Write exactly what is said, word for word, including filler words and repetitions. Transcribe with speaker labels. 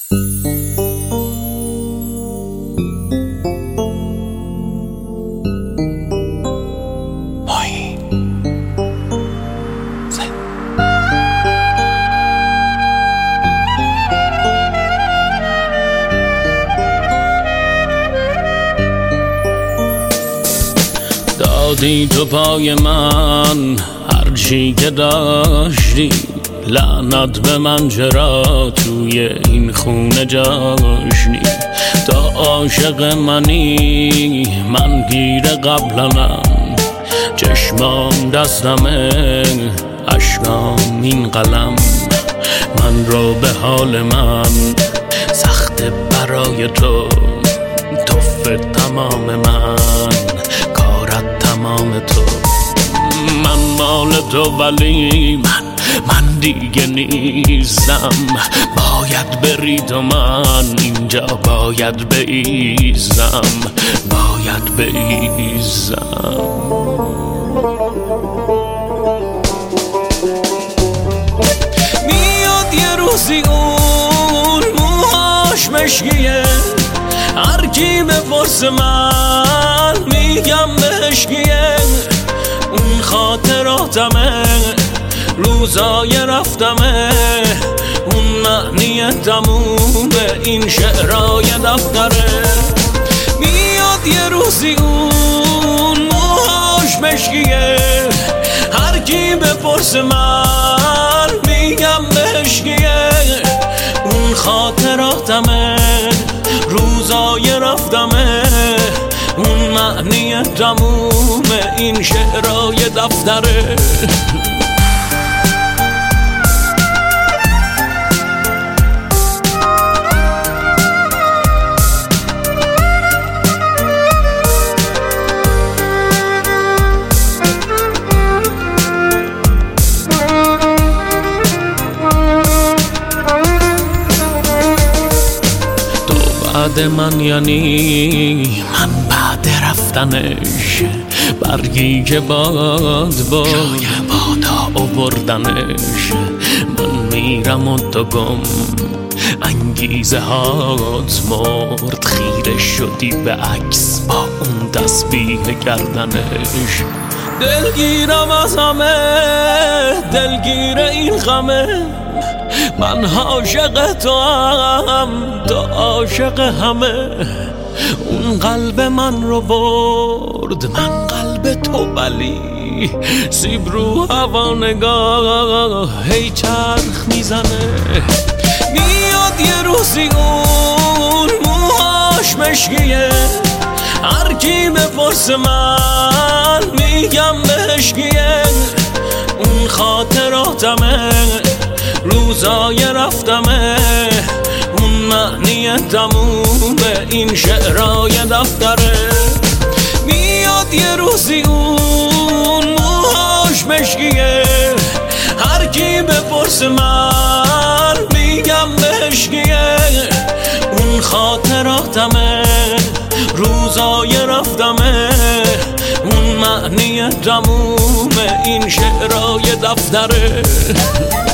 Speaker 1: دادی تو پای من هرچی که داشتی، لعنت به من چرا توی این خونه جاشتی. تا عاشق منی من گیر قبلنم، چشمام دستمه اشکام این قلم. من رو به حال من سخت برای تو، توف تمام من کارت تمام تو. من مال تو ولی من من دیگه نیستم، باید بری تو، من اینجا باید بایستم، باید بایستم. میاد یه روزی اون موهاش مشکیه، هر کی بپرس من میگم مشکیه. اون خاطراتمه، روزای رفتمه، اون معنی تموم این شعرهای دفتره. میاد یه روزی اون موهاش مشکیه، هر کی بپرس من میگم مشکیه. اون خاطراتمه، روزای رفتمه، اون معنی تموم این شعرهای دفتره. بعد من یعنی من بعد رفتنش، برگی که باد باد جای بادا آوردنش. من میرم و تو گم، انگیزه هات مرد، خیره شدی به عکس با اون تسبیح گردنش. دلگیرم از همه، دلگیر این غمه، من عاشق تو هم، تو عاشق همه. اون قلب من رو برد، من قلب تو ولی سیب رو هوا نگاه هی چرخ میزنه. میاد یه روزی اون موهاش مشکیه، هر کی بپرس من میگم مشکیه. اون خاطراتمه، روزای رفتمه، اون معنی تموم این شعرهای دفتره. میاد یه روزی اون موهاش مشکیه، هر کی بپرس من میگم مشکیه. اون خاطراتمه، روزای رفتمه، اون معنی تموم این شعرهای دفتره.